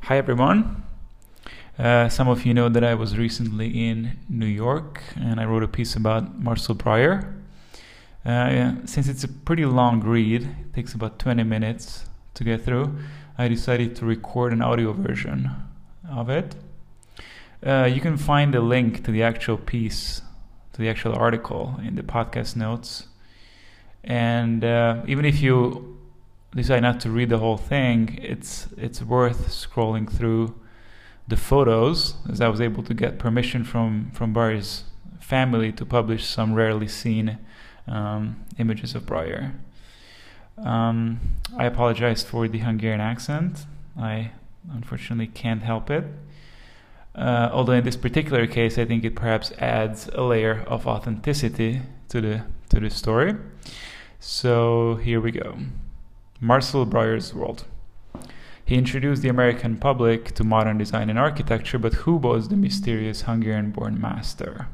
Hi everyone. Some of you know that I was recently in New York and I wrote a piece about Marcel Breuer. Since it's a pretty long read, it takes about 20 minutes to get through, I decided to record an audio version of it. You can find a link to the actual piece, to the actual article in the podcast notes. And even if you decide not to read the whole thing, it's worth scrolling through the photos, as I was able to get permission from Breuer's family to publish some rarely seen images of Breuer. I apologize for the Hungarian accent. I unfortunately can't help it. Although in this particular case, I think it perhaps adds a layer of authenticity to the story. So here we go. Marcel Breuer's world. He introduced the American public to modern design and architecture, but who was the mysterious Hungarian-born master?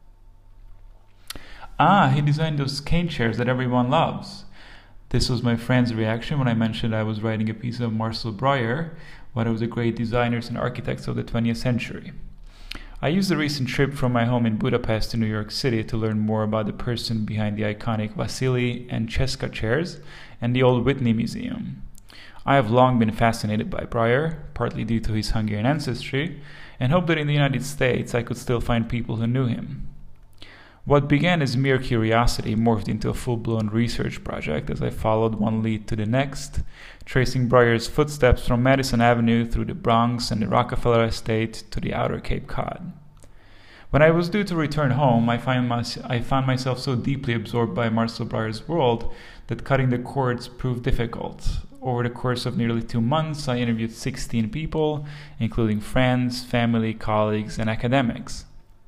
He designed those cane chairs that everyone loves. This was my friend's reaction when I mentioned I was writing a piece of Marcel Breuer, one of the great designers and architects of the 20th century. I used the recent trip from my home in Budapest to New York City to learn more about the person behind the iconic Vasily and Cesca chairs and the Old Whitney Museum. I have long been fascinated by Breuer, partly due to his Hungarian ancestry, and hoped that in the United States I could still find people who knew him. What began as mere curiosity morphed into a full-blown research project as I followed one lead to the next, tracing Breuer's footsteps from Madison Avenue through the Bronx and the Rockefeller Estate to the outer Cape Cod. When I was due to return home, I found myself so deeply absorbed by Marcel Breuer's world that cutting the cords proved difficult. Over the course of nearly 2 months, I interviewed 16 people, including friends, family, colleagues, and academics.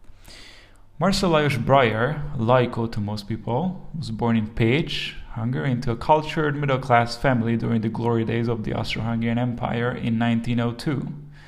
Marcel Lajos Breuer, Lajko to most people, was born in Pécs, Hungary, into a cultured middle-class family during the glory days of the Austro-Hungarian Empire in 1902.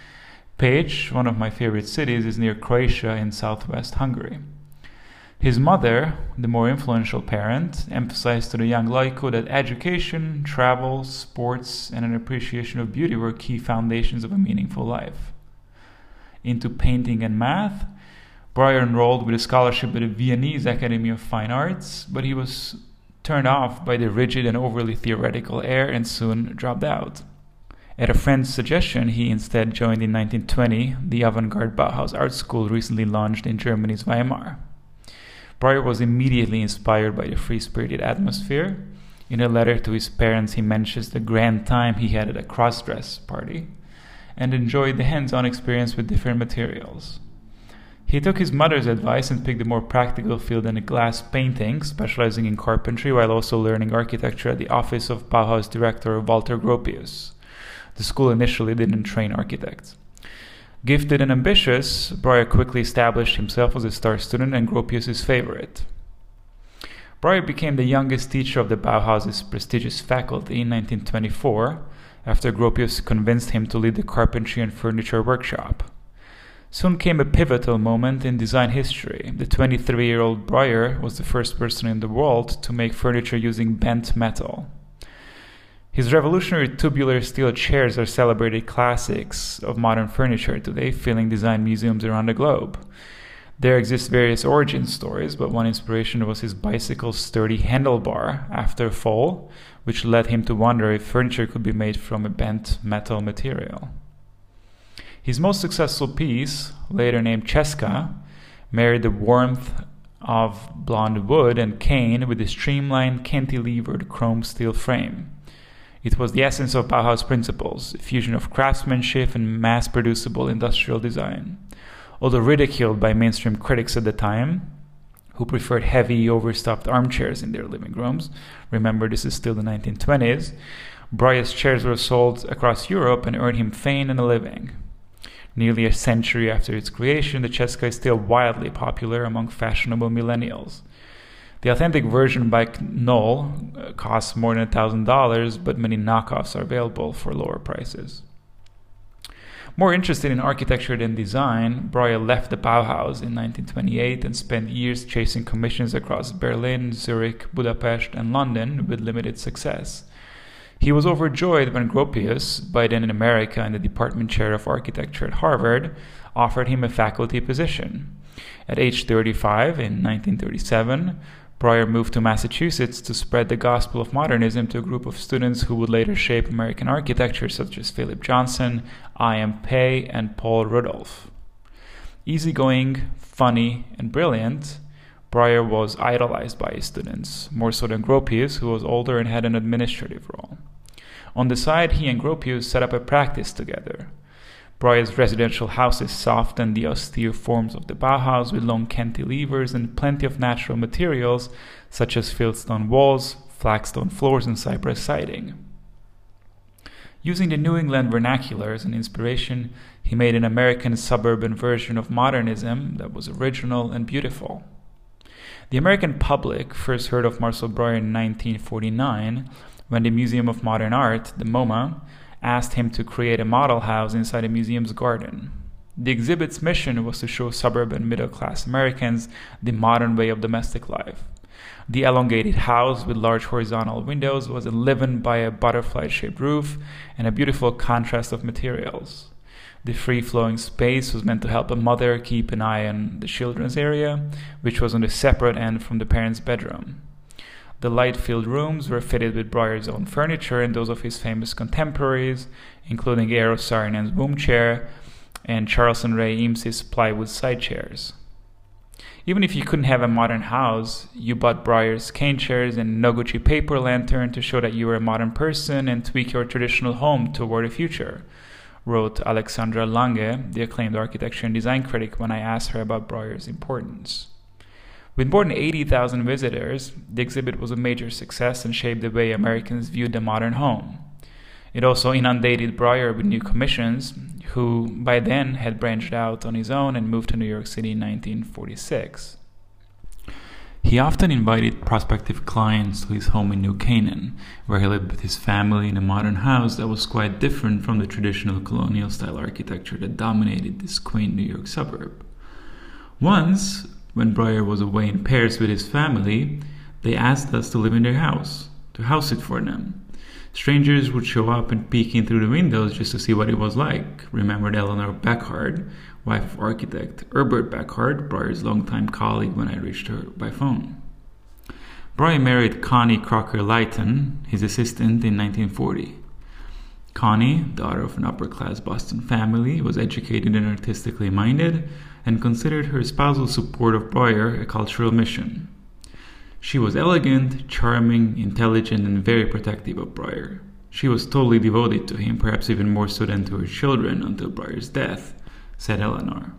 Pécs, one of my favorite cities, is near Croatia in southwest Hungary. His mother, the more influential parent, emphasized to the young Lajko that education, travel, sports, and an appreciation of beauty were key foundations of a meaningful life. Into painting and math, Breuer enrolled with a scholarship at the Viennese Academy of Fine Arts, but he was turned off by the rigid and overly theoretical air and soon dropped out. At a friend's suggestion, he instead joined in 1920 the avant-garde Bauhaus art school recently launched in Germany's Weimar. Breuer was immediately inspired by the free-spirited atmosphere. In a letter to his parents, he mentions the grand time he had at a cross-dress party and enjoyed the hands-on experience with different materials. He took his mother's advice and picked a more practical field in glass painting, specializing in carpentry while also learning architecture at the office of Bauhaus director Walter Gropius. The school initially didn't train architects. Gifted and ambitious, Breuer quickly established himself as a star student and Gropius' favorite. Breuer became the youngest teacher of the Bauhaus's prestigious faculty in 1924, after Gropius convinced him to lead the carpentry and furniture workshop. Soon came a pivotal moment in design history. The 23-year-old Breuer was the first person in the world to make furniture using bent metal. His revolutionary tubular steel chairs are celebrated classics of modern furniture today, filling design museums around the globe. There exist various origin stories, but one inspiration was his bicycle's sturdy handlebar after a fall, which led him to wonder if furniture could be made from a bent metal material. His most successful piece, later named Cesca, married the warmth of blonde wood and cane with a streamlined cantilevered chrome steel frame. It was the essence of Bauhaus principles, a fusion of craftsmanship and mass-producible industrial design. Although ridiculed by mainstream critics at the time, who preferred heavy, overstuffed armchairs in their living rooms, remember this is still the 1920s, Breuer's chairs were sold across Europe and earned him fame and a living. Nearly a century after its creation, the Cesca is still wildly popular among fashionable millennials. The authentic version by Knoll costs more than $1,000, but many knockoffs are available for lower prices. More interested in architecture than design, Breuer left the Bauhaus in 1928 and spent years chasing commissions across Berlin, Zurich, Budapest, and London with limited success. He was overjoyed when Gropius, by then in America and the department chair of architecture at Harvard, offered him a faculty position. At age 35, in 1937, Breuer moved to Massachusetts to spread the gospel of modernism to a group of students who would later shape American architecture, such as Philip Johnson, I.M. Pei, and Paul Rudolph. Easygoing, funny, and brilliant, Breuer was idolized by his students, more so than Gropius, who was older and had an administrative role. On the side, he and Gropius set up a practice together. Breuer's residential houses softened the austere forms of the Bauhaus with long cantilevers and plenty of natural materials such as fieldstone walls, flagstone floors, and cypress siding. Using the New England vernacular as an inspiration, he made an American suburban version of modernism that was original and beautiful. The American public first heard of Marcel Breuer in 1949 when the Museum of Modern Art, the MoMA, asked him to create a model house inside the museum's garden. The exhibit's mission was to show suburban middle-class Americans the modern way of domestic life. The elongated house with large horizontal windows was enlivened by a butterfly-shaped roof and a beautiful contrast of materials. The free-flowing space was meant to help a mother keep an eye on the children's area, which was on the separate end from the parents' bedroom. The light-filled rooms were fitted with Breuer's own furniture and those of his famous contemporaries, including Eero Saarinen's boom chair and Charles and Ray Eames's plywood side chairs. Even if you couldn't have a modern house, you bought Breuer's cane chairs and Noguchi paper lantern to show that you were a modern person and tweak your traditional home toward the future, wrote Alexandra Lange, the acclaimed architecture and design critic, when I asked her about Breuer's importance. With more than 80,000 visitors, the exhibit was a major success and shaped the way Americans viewed the modern home. It also inundated Breuer with new commissions, who by then had branched out on his own and moved to New York City in 1946. He often invited prospective clients to his home in New Canaan, where he lived with his family in a modern house that was quite different from the traditional colonial-style architecture that dominated this quaint New York suburb. Once, when Breuer was away in Paris with his family, they asked us to live in their house, to house it for them. Strangers would show up and peek in through the windows just to see what it was like, remembered Eleanor Backhard, wife of architect Herbert Backhard, Breuer's longtime colleague when I reached her by phone. Breuer married Connie Crocker Lighton, his assistant, in 1940. Connie, daughter of an upper-class Boston family, was educated and artistically minded, and considered her spousal support of Breuer a cultural mission. She was elegant, charming, intelligent, and very protective of Breuer. She was totally devoted to him, perhaps even more so than to her children until Breuer's death, said Eleanor.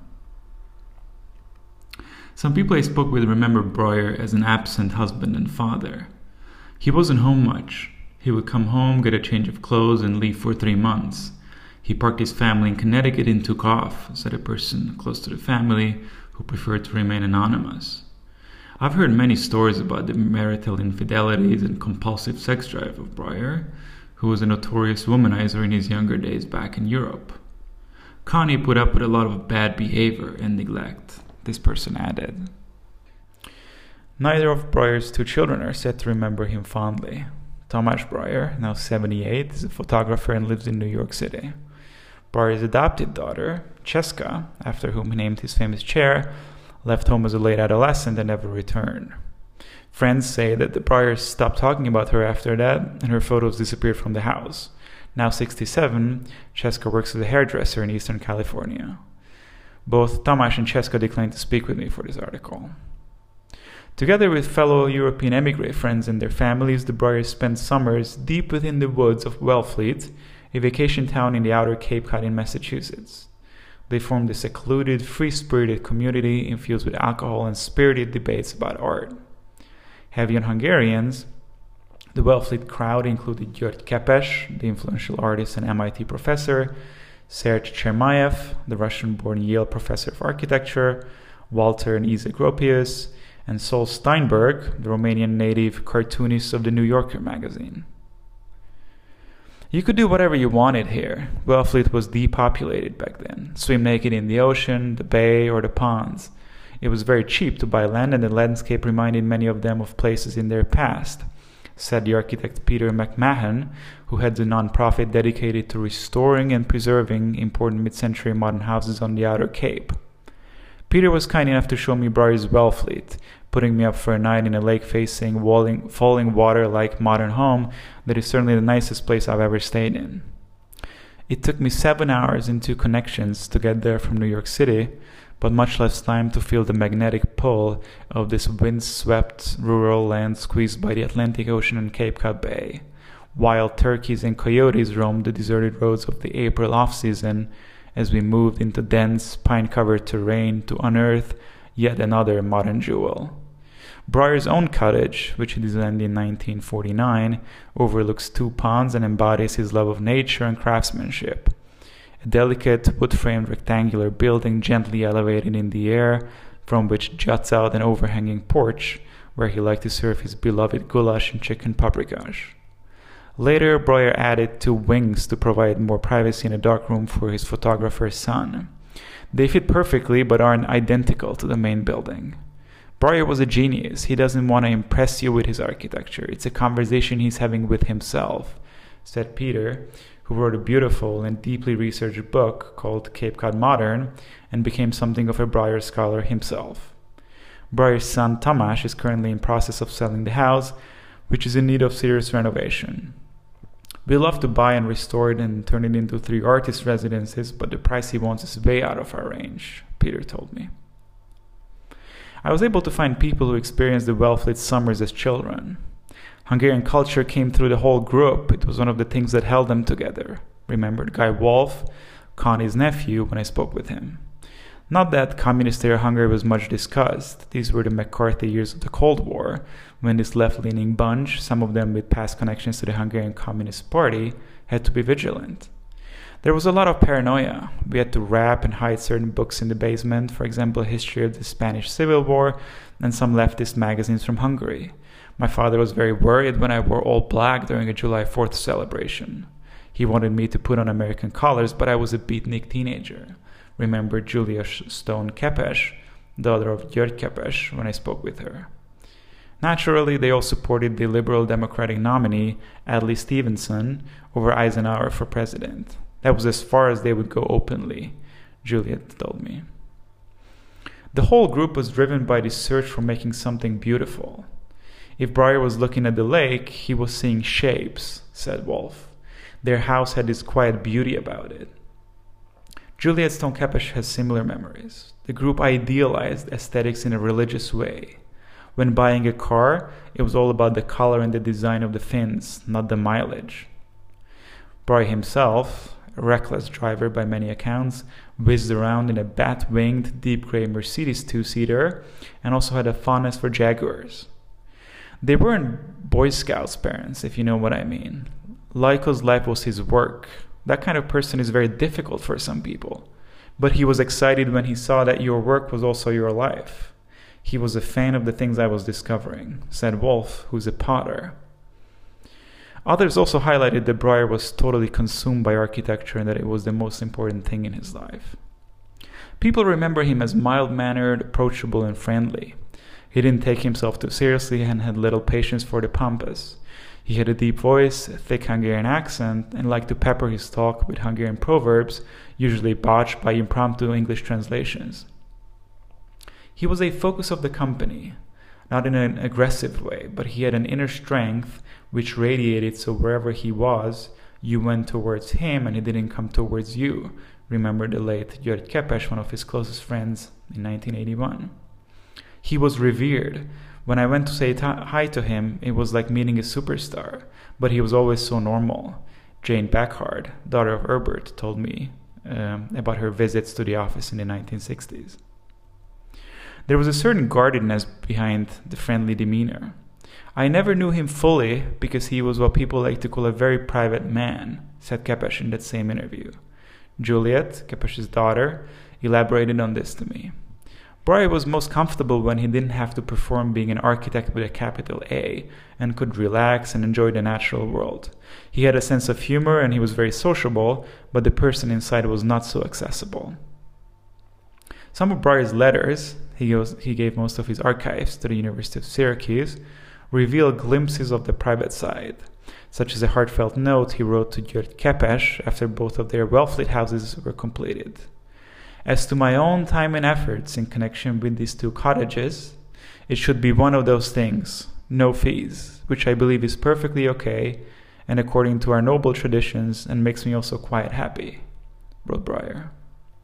Some people I spoke with remember Breuer as an absent husband and father. He wasn't home much. He would come home, get a change of clothes, and leave for 3 months. He parked his family in Connecticut and took off, said a person close to the family who preferred to remain anonymous. I've heard many stories about the marital infidelities and compulsive sex drive of Breuer, who was a notorious womanizer in his younger days back in Europe. Connie put up with a lot of bad behavior and neglect, this person added. Neither of Breuer's 2 children are said to remember him fondly. Tomasz Breuer, now 78, is a photographer and lives in New York City. Breuer's adopted daughter, Czeska, after whom he named his famous chair, left home as a late adolescent and never returned. Friends say that the Breuers stopped talking about her after that, and her photos disappeared from the house. Now 67, Czeska works as a hairdresser in Eastern California. Both Tomasz and Czeska declined to speak with me for this article. Together with fellow European emigre friends and their families, the Breuers spent summers deep within the woods of Wellfleet, a vacation town in the outer Cape Cod in Massachusetts. They formed a secluded, free-spirited community infused with alcohol and spirited debates about art. Heavy on Hungarians, the Wellfleet crowd included György Kepes, the influential artist and MIT professor, Serge Chermayev, the Russian-born Yale professor of architecture, Walter and Isa Gropius, and Sol Steinberg, the Romanian native cartoonist of the New Yorker magazine. You could do whatever you wanted here. Wellfleet was depopulated back then. Swim naked in the ocean, the bay, or the ponds. It was very cheap to buy land, and the landscape reminded many of them of places in their past. said the architect Peter McMahon, who heads a non-profit dedicated to restoring and preserving important mid-century modern houses on the Outer Cape. Peter was kind enough to show me Briar's Wellfleet, putting me up for a night in a lake-facing, falling water-like modern home that is certainly the nicest place I've ever stayed in. It took me 7 hours and 2 connections to get there from New York City, but much less time to feel the magnetic pull of this wind-swept rural land squeezed by the Atlantic Ocean and Cape Cod Bay. Wild turkeys and coyotes roamed the deserted roads of the April off-season as we moved into dense, pine-covered terrain to unearth yet another modern jewel. Briar's own cottage, which he designed in 1949, overlooks 2 ponds and embodies his love of nature and craftsmanship. A delicate, wood-framed rectangular building gently elevated in the air, from which juts out an overhanging porch, where he liked to serve his beloved goulash and chicken paprikash. Later, Briar added 2 wings to provide more privacy in a dark room for his photographer's son. They fit perfectly but aren't identical to the main building. Briar was a genius. He doesn't want to impress you with his architecture. It's a conversation he's having with himself, said Peter, who wrote a beautiful and deeply researched book called Cape Cod Modern and became something of a Briar scholar himself. Briar's son Tamas is currently in process of selling the house, which is in need of serious renovation. We love to buy and restore it and turn it into 3 artist residences, but the price he wants is way out of our range, Peter told me. I was able to find people who experienced the Wellfleet summers as children. Hungarian culture came through the whole group. It was one of the things that held them together, remembered Guy Wolf, Connie's nephew, when I spoke with him. Not that communist-era Hungary was much discussed. These were the McCarthy years of the Cold War, when this left-leaning bunch, some of them with past connections to the Hungarian Communist Party, had to be vigilant. There was a lot of paranoia. We had to wrap and hide certain books in the basement, for example, a history of the Spanish Civil War and some leftist magazines from Hungary. My father was very worried when I wore all black during a July 4th celebration. He wanted me to put on American colors, but I was a beatnik teenager, remembered Julia Stone Kepes, daughter of György Kepes, when I spoke with her. Naturally, they all supported the Liberal Democratic nominee, Adlai Stevenson, over Eisenhower for president. That was as far as they would go openly, Juliet told me. The whole group was driven by the search for making something beautiful. If Briar was looking at the lake, he was seeing shapes, said Wolf. Their house had this quiet beauty about it. Juliet Stone Kepes has similar memories. The group idealized aesthetics in a religious way. When buying a car, it was all about the color and the design of the fins, not the mileage. Briar himself, a reckless driver by many accounts, whizzed around in a bat-winged, deep grey Mercedes 2-seater and also had a fondness for Jaguars. They weren't Boy Scouts parents, if you know what I mean. Lyko's life was his work. That kind of person is very difficult for some people. But he was excited when he saw that your work was also your life. He was a fan of the things I was discovering, said Wolf, who's a potter. Others also highlighted that Briar was totally consumed by architecture and that it was the most important thing in his life. People remember him as mild-mannered, approachable, and friendly. He didn't take himself too seriously and had little patience for the pompous. He had a deep voice, a thick Hungarian accent, and liked to pepper his talk with Hungarian proverbs, usually botched by impromptu English translations. He was a focus of the company, not in an aggressive way, but he had an inner strength which radiated, so wherever he was, you went towards him and he didn't come towards you, remembered the late György Kepes, one of his closest friends, in 1981. He was revered. When I went to say hi to him, it was like meeting a superstar, but he was always so normal. Jane Backhard, daughter of Herbert, told me about her visits to the office in the 1960s. There was a certain guardedness behind the friendly demeanor. I never knew him fully because he was what people like to call a very private man, said Kepes in that same interview. Juliet, Kepes' daughter, elaborated on this to me. Briar was most comfortable when he didn't have to perform being an architect with a capital A and could relax and enjoy the natural world. He had a sense of humor and he was very sociable, but the person inside was not so accessible. Some of Briar's letters, he gave most of his archives to the University of Syracuse, reveal glimpses of the private side, such as a heartfelt note he wrote to György Kepes after both of their Wellfleet houses were completed. As to my own time and efforts in connection with these 2 cottages, it should be one of those things, no fees, which I believe is perfectly okay and according to our noble traditions and makes me also quite happy, wrote Breuer.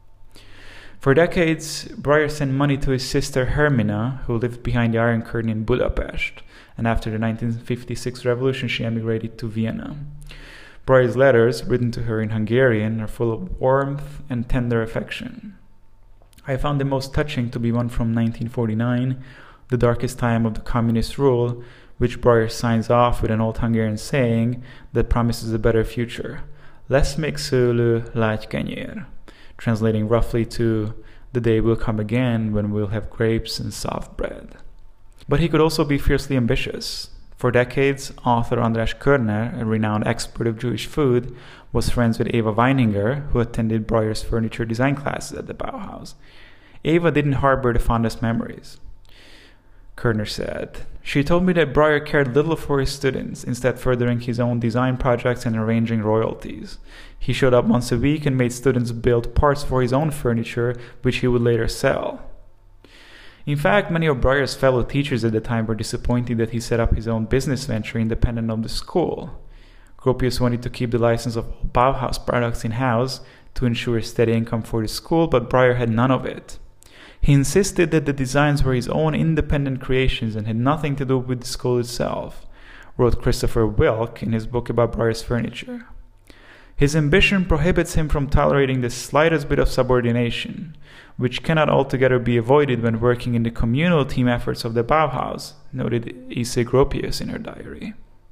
For decades, Breuer sent money to his sister Hermina, who lived behind the Iron Curtain in Budapest, and after the 1956 revolution she emigrated to Vienna. Breuer's letters, written to her in Hungarian, are full of warmth and tender affection. I found the most touching to be one from 1949, the darkest time of the communist rule, which Breuer signs off with an old Hungarian saying that promises a better future. Lesz még szőlő, lágy kenyér, translating roughly to, the day will come again when we'll have grapes and soft bread. But he could also be fiercely ambitious. For decades, author András Körner, a renowned expert of Jewish food, was friends with Eva Weininger, who attended Breuer's furniture design classes at the Bauhaus. Eva didn't harbor the fondest memories. Körner said, "She told me that Breuer cared little for his students, instead furthering his own design projects and arranging royalties. He showed up once a week and made students build parts for his own furniture, which he would later sell." In fact, many of Breuer's fellow teachers at the time were disappointed that he set up his own business venture independent of the school. Gropius wanted to keep the license of all Bauhaus products in-house to ensure a steady income for the school, but Breuer had none of it. He insisted that the designs were his own independent creations and had nothing to do with the school itself, wrote Christopher Wilk in his book about Breuer's furniture. His ambition prohibits him from tolerating the slightest bit of subordination, which cannot altogether be avoided when working in the communal team efforts of the Bauhaus, noted Ise Gropius in her diary.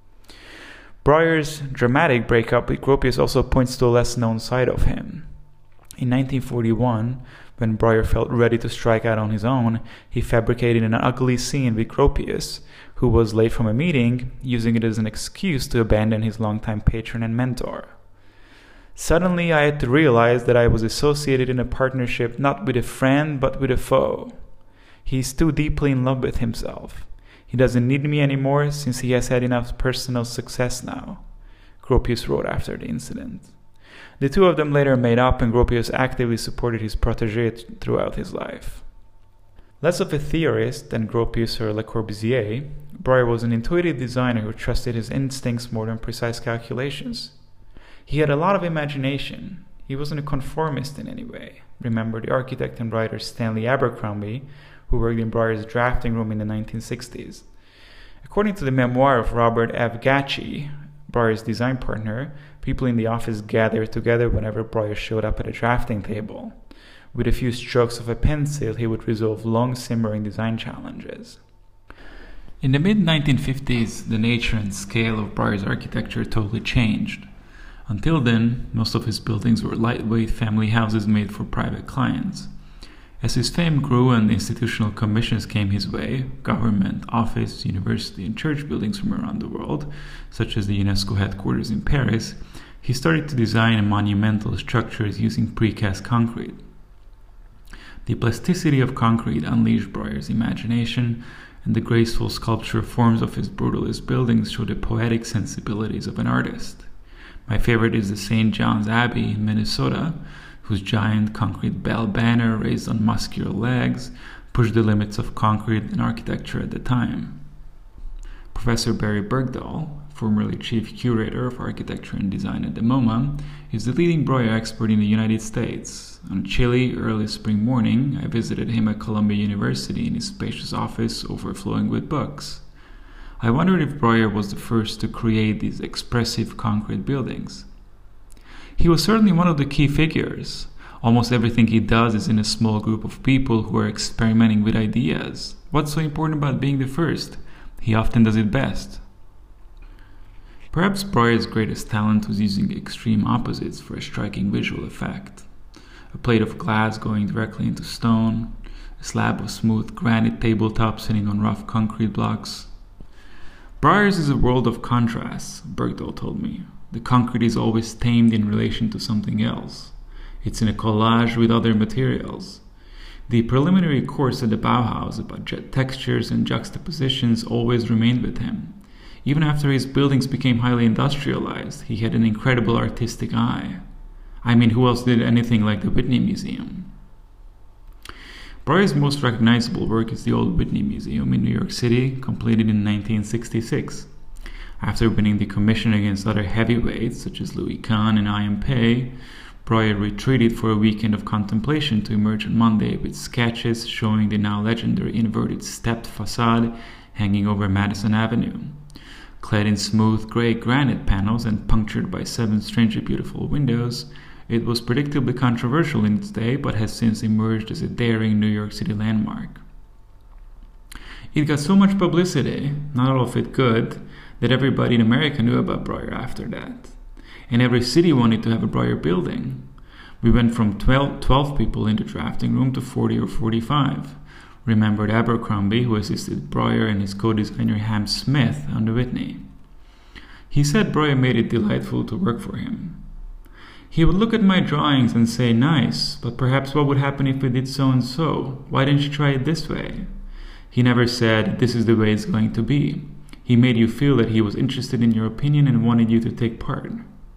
Breuer's dramatic breakup with Gropius also points to a less-known side of him. In 1941, when Breuer felt ready to strike out on his own, he fabricated an ugly scene with Gropius, who was late from a meeting, using it as an excuse to abandon his longtime patron and mentor. Suddenly, I had to realize that I was associated in a partnership not with a friend, but with a foe. He's too deeply in love with himself. He doesn't need me anymore since he has had enough personal success now, Gropius wrote after the incident. The 2 of them later made up, and Gropius actively supported his protégé throughout his life. Less of a theorist than Gropius or Le Corbusier, Breuer was an intuitive designer who trusted his instincts more than precise calculations. He had a lot of imagination. He wasn't a conformist in any way. Remember the architect and writer Stanley Abercrombie, who worked in Breuer's drafting room in the 1960s. According to the memoir of Robert F. Gatchie, Breuer's design partner, people in the office gathered together whenever Breuer showed up at a drafting table. With a few strokes of a pencil, he would resolve long simmering design challenges. In the mid-1950s, the nature and scale of Breuer's architecture totally changed. Until then, most of his buildings were lightweight family houses made for private clients. As his fame grew and institutional commissions came his way, government, office, university, and church buildings from around the world, such as the UNESCO headquarters in Paris, he started to design monumental structures using precast concrete. The plasticity of concrete unleashed Breuer's imagination, and the graceful sculpture forms of his brutalist buildings show the poetic sensibilities of an artist. My favorite is the St. John's Abbey in Minnesota, whose giant concrete bell banner raised on muscular legs pushed the limits of concrete and architecture at the time. Professor Barry Bergdahl, formerly chief curator of architecture and design at the MoMA, is the leading Breuer expert in the United States. On a chilly, early spring morning, I visited him at Columbia University in his spacious office overflowing with books. I wondered if Breuer was the first to create these expressive concrete buildings. He was certainly one of the key figures. Almost everything he does is in a small group of people who are experimenting with ideas. What's so important about being the first? He often does it best. Perhaps Breuer's greatest talent was using extreme opposites for a striking visual effect. A plate of glass going directly into stone, a slab of smooth granite tabletop sitting on rough concrete blocks. Breuer's is a world of contrasts, Bergdahl told me. The concrete is always tamed in relation to something else. It's in a collage with other materials. The preliminary course at the Bauhaus about textures and juxtapositions always remained with him. Even after his buildings became highly industrialized, he had an incredible artistic eye. I mean, who else did anything like the Whitney Museum? Breuer's most recognizable work is the Old Whitney Museum in New York City, completed in 1966. After winning the commission against other heavyweights such as Louis Kahn and I.M. Pei, Breuer retreated for a weekend of contemplation to emerge on Monday with sketches showing the now legendary inverted stepped facade hanging over Madison Avenue. Clad in smooth gray granite panels and punctured by 7 strangely beautiful windows, it was predictably controversial in its day, but has since emerged as a daring New York City landmark. It got so much publicity, not all of it good, that everybody in America knew about Breuer after that. And every city wanted to have a Breuer building. We went from 12 people in the drafting room to 40 or 45, remembered Abercrombie, who assisted Breuer and his co-designer Ham Smith on the Whitney. He said Breuer made it delightful to work for him. He would look at my drawings and say, "Nice, but perhaps what would happen if we did so and so? Why didn't you try it this way?" He never said, "This is the way it's going to be." He made you feel that he was interested in your opinion and wanted you to take part.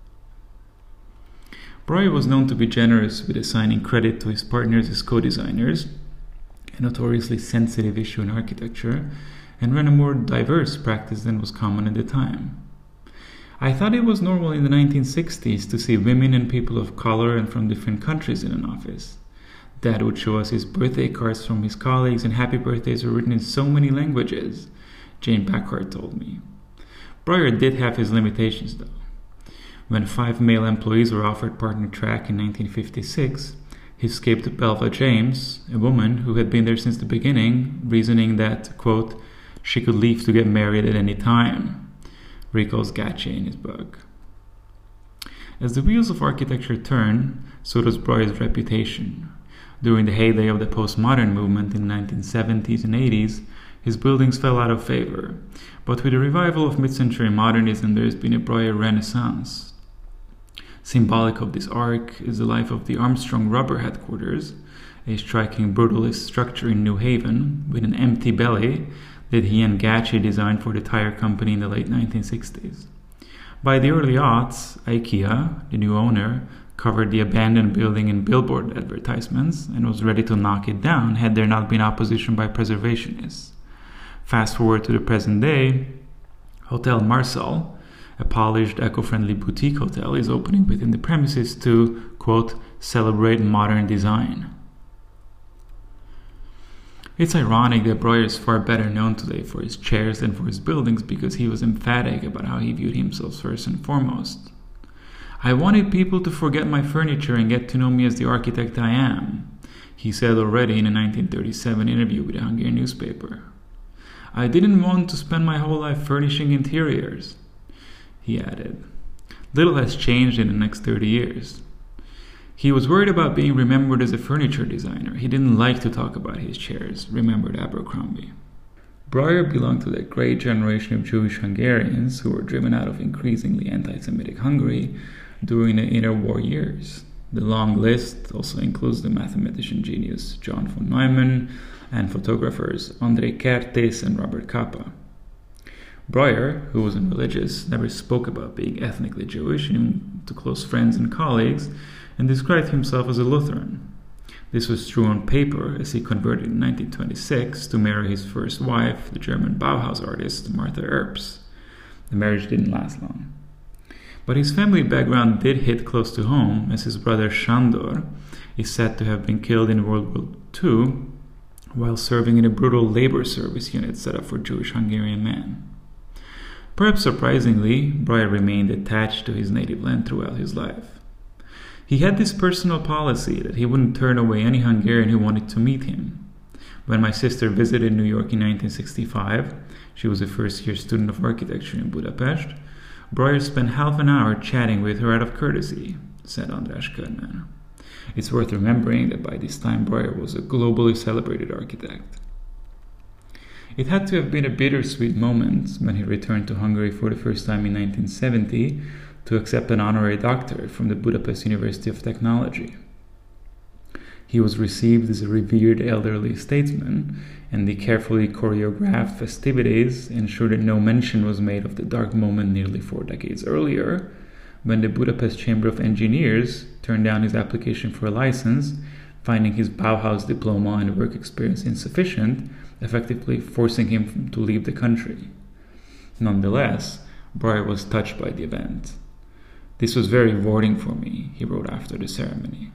Breuer was known to be generous with assigning credit to his partners as co-designers, a notoriously sensitive issue in architecture, and ran a more diverse practice than was common at the time. I thought it was normal in the 1960s to see women and people of color and from different countries in an office. Dad would show us his birthday cards from his colleagues, and happy birthdays were written in so many languages, Jane Packard told me. Breuer did have his limitations, though. When 5 male employees were offered partner track in 1956, he escaped Belva James, a woman who had been there since the beginning, reasoning that, quote, she could leave to get married at any time, recalls Gatche in his book. As the wheels of architecture turn, so does Breuer's reputation. During the heyday of the postmodern movement in the 1970s and 80s, his buildings fell out of favor, but with the revival of mid-century modernism, there has been a Breuer renaissance. Symbolic of this arc is the life of the Armstrong Rubber headquarters, a striking brutalist structure in New Haven with an empty belly that he and Gatche designed for the tire company in the late 1960s. By the early aughts, IKEA, the new owner, covered the abandoned building in billboard advertisements and was ready to knock it down had there not been opposition by preservationists. Fast forward to the present day, Hotel Marsal, a polished, eco-friendly boutique hotel, is opening within the premises to, quote, celebrate modern design. It's ironic that Breuer is far better known today for his chairs than for his buildings because he was emphatic about how he viewed himself first and foremost. I wanted people to forget my furniture and get to know me as the architect I am, he said already in a 1937 interview with a Hungarian newspaper. I didn't want to spend my whole life furnishing interiors, he added. Little has changed in the next 30 years. He was worried about being remembered as a furniture designer. He didn't like to talk about his chairs, remembered Abercrombie. Breuer belonged to that great generation of Jewish Hungarians who were driven out of increasingly anti-Semitic Hungary during the interwar years. The long list also includes the mathematician genius John von Neumann and photographers Andrei Kertész and Robert Capa. Breuer, who wasn't religious, never spoke about being ethnically Jewish, even to close friends and colleagues, and described himself as a Lutheran. This was true on paper, as he converted in 1926 to marry his first wife, the German Bauhaus artist Martha Erbs. The marriage didn't last long. But his family background did hit close to home, as his brother Sándor is said to have been killed in World War II while serving in a brutal labor service unit set up for Jewish Hungarian men. Perhaps surprisingly, Breuer remained attached to his native land throughout his life. He had this personal policy that he wouldn't turn away any Hungarian who wanted to meet him. When my sister visited New York in 1965, she was a first-year student of architecture in Budapest, Breuer spent half an hour chatting with her out of courtesy, said András Körner. It's worth remembering that by this time Breuer was a globally celebrated architect. It had to have been a bittersweet moment when he returned to Hungary for the first time in 1970 to accept an honorary doctorate from the Budapest University of Technology. He was received as a revered elderly statesman, and the carefully choreographed festivities ensured that no mention was made of the dark moment nearly 4 decades earlier, when the Budapest Chamber of Engineers turned down his application for a license, finding his Bauhaus diploma and work experience insufficient, effectively forcing him to leave the country. Nonetheless, Breuer was touched by the event. "This was very rewarding for me," he wrote after the ceremony.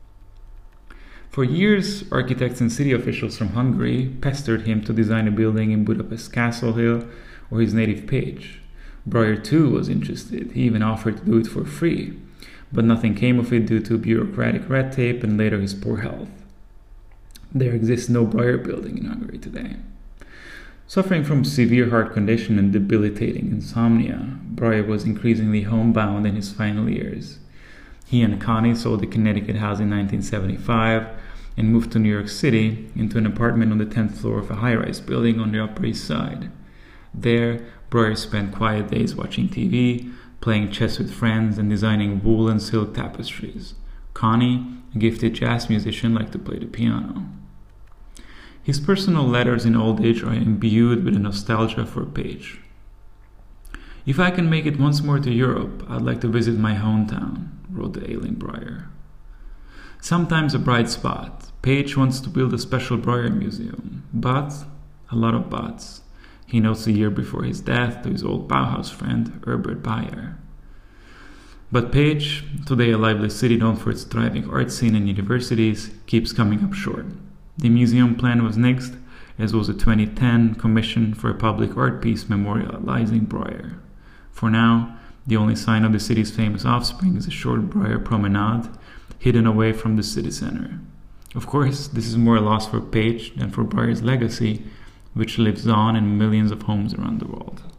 For years, architects and city officials from Hungary pestered him to design a building in Budapest Castle Hill or his native Pécs. Breuer too was interested. He even offered to do it for free, but nothing came of it due to bureaucratic red tape and later his poor health. There exists no Breuer building in Hungary today. Suffering from severe heart condition and debilitating insomnia, Breuer was increasingly homebound in his final years. He and Connie sold the Connecticut house in 1975 and moved to New York City into an apartment on the 10th floor of a high-rise building on the Upper East Side. There, Breuer spent quiet days watching TV, playing chess with friends, and designing wool and silk tapestries. Connie, a gifted jazz musician, liked to play the piano. His personal letters in old age are imbued with a nostalgia for Pécs. "If I can make it once more to Europe, I'd like to visit my hometown," wrote the ailing Breuer. Sometimes a bright spot. Pécs wants to build a special Breuer museum, but, a lot of buts. He notes a year before his death to his old Bauhaus friend, Herbert Bayer. But Pécs, today a lively city known for its thriving art scene and universities, keeps coming up short. The museum plan was nixed, as was a 2010 commission for a public art piece memorializing Breuer. For now, the only sign of the city's famous offspring is a short Breuer promenade, hidden away from the city center. Of course, this is more a loss for Pécs than for Breuer's legacy, which lives on in millions of homes around the world.